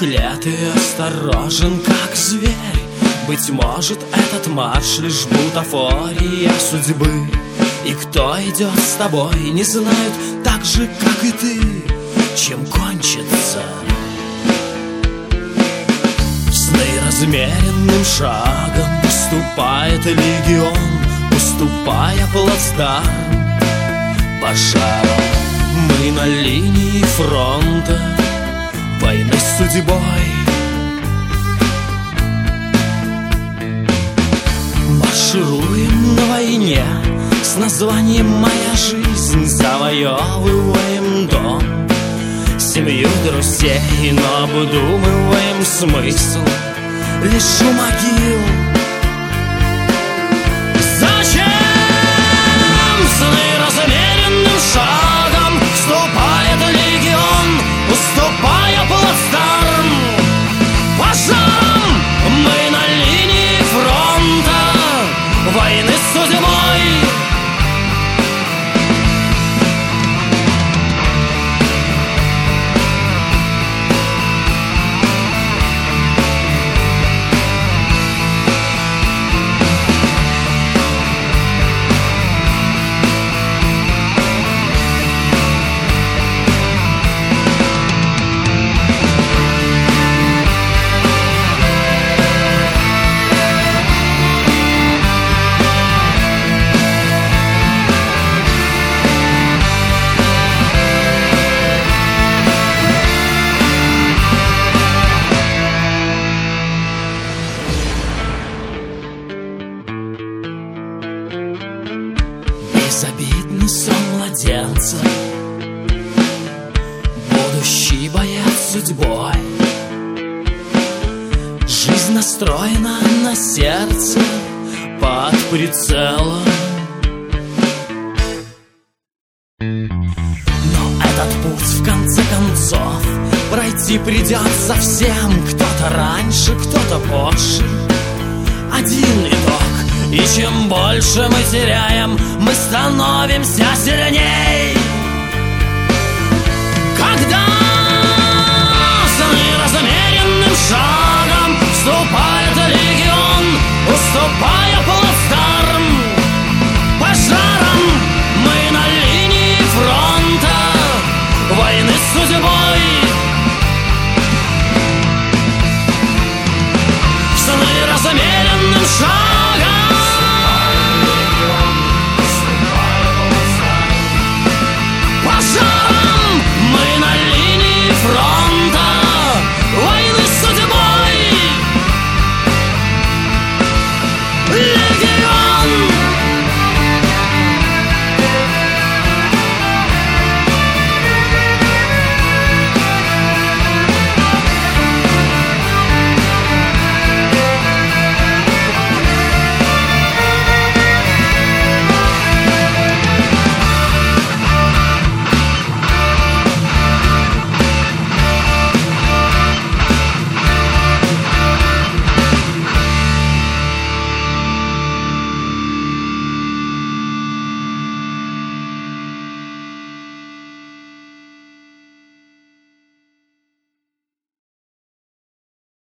билет и осторожен, как зверь. Быть может, этот марш лишь бутафория судьбы. И кто идет с тобой, не знают так же, как и ты, чем кончится. В сны размеренным шагом уступает легион, уступая плацдарм пожаром. Мы на линии фронта войны с судьбой. Маршируем на войне с названием «Моя жизнь», завоевываем дом, семью, друзей, но обдумываем смысл лишь у могил. Зачем сны размеренным шагом вступает легион, уступая плацдарм пожаром? Мы на линии фронта войны с судьбой. Безобидный сон младенца, будущий боец судьбой. Жизнь настроена на сердце под прицелом. Но этот путь в конце концов пройти придется всем. Кто-то раньше, кто-то позже. Один итог. И чем больше мы теряем, мы становимся сильней.